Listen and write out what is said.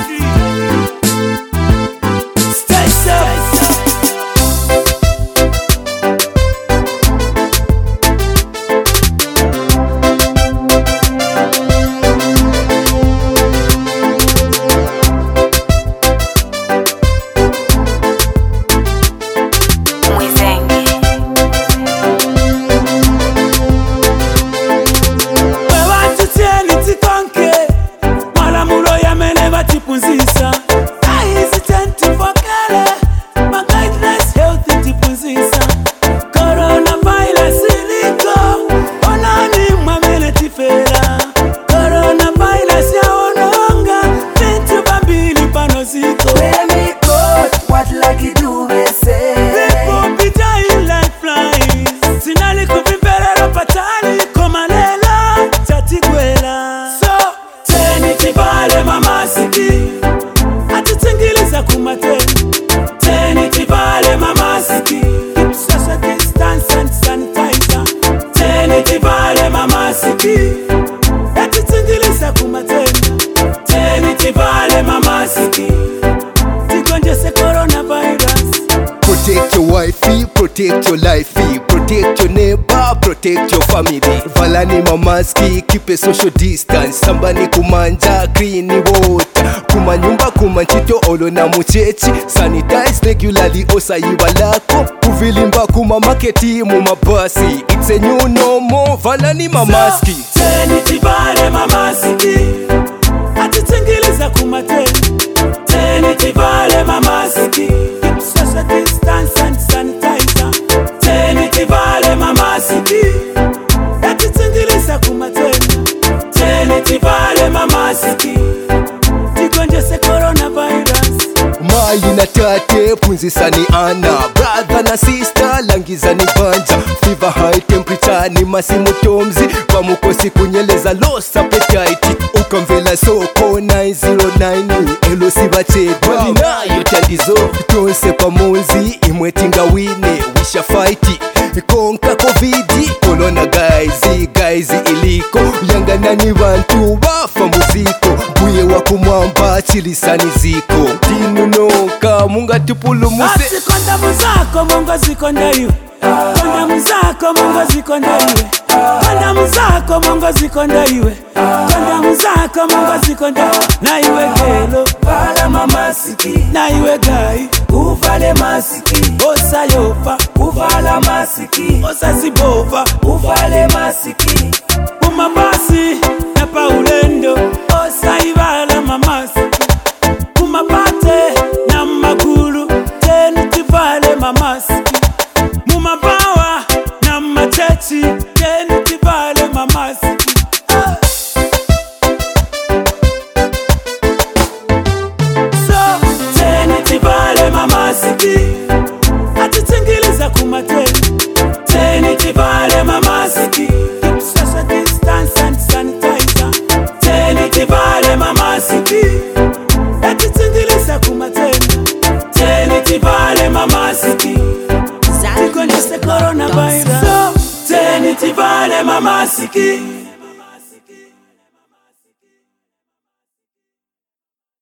Stay safe. Protect your wifey, protect your lifey, protect your neighbor, protect your family. Valani mamaski, keep a social distance. Sambani kumanja, clean water. Kumanyumba kumanchito olo na muchechi. Sanitize regularly osaiba lako. Kuvilimba kumamaketi mumabasi. It's a new normal, valani mamaski. Teni tibale mamaski, atitengiliza kumateni. Teni tibale mamaski, keep social distance and sanitizer. Teni tibale mamaski, atitengiliza kumateni. Teni tibale mamaski, tigonjese coronavirus. Mali na tate, punzisa ni ana. Brother na sister, langiza ni banja. Fever high temperature ni masimu tomzi. Pamukosi kunyeleza lost appetite. Ukamvela soko 909. Elo sibachedwa Walina yotandizo Tonse pamunzi imwetinga wine Wisha fighti Konka covid Corona guys iliko Yanganani bantu bafa muziko Buye wakumwamba chilisani ziko Tinu noka munga tupulu muse Ati kondamu zako munga zikonda iwe Kondamu zako munga zikonda iwe Kondamu zako munga zikonda iwe Kondamu zako munga zikonda Na iwe gelo Vala mamasiki Na iwe gai Uvale masiki Osa yofa Uvala masiki Osa zibova Uvale masiki Umabasi Na paulendo Osa ivala mamasiki Umabate Na magulu Teni tivale mamasiki Mumabawa Na machechi Teni tivale mamasiki Mamasiki atitengiliza kumateni Teni tibale mamasiki keep social distance and sanitizer Teni tibale mamasiki atitengiliza kumateni Teni tibale mamasiki tigonjese coronavirus Teni tibale mamasiki